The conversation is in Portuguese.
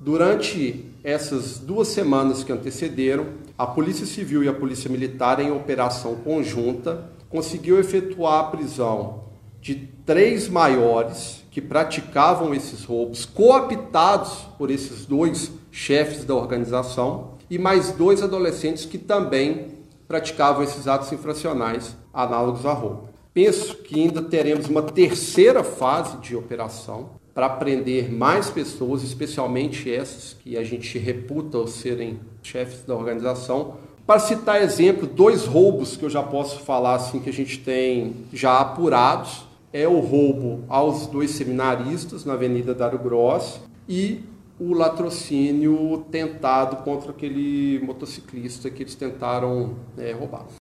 Durante essas 2 semanas que antecederam, a Polícia Civil e a Polícia Militar, em operação conjunta, conseguiu efetuar a prisão de 3 maiores que praticavam esses roubos, cooptados por esses 2 chefes da organização, e mais 2 adolescentes que também praticavam esses atos infracionais análogos a roubo. Penso que ainda teremos uma terceira fase de operação para prender mais pessoas, especialmente essas que a gente reputa serem chefes da organização. Para citar exemplo, 2 roubos que eu já posso falar assim que a gente tem já apurados, é o roubo aos 2 seminaristas na Avenida Dário Gross e o latrocínio tentado contra aquele motociclista que eles tentaram roubar.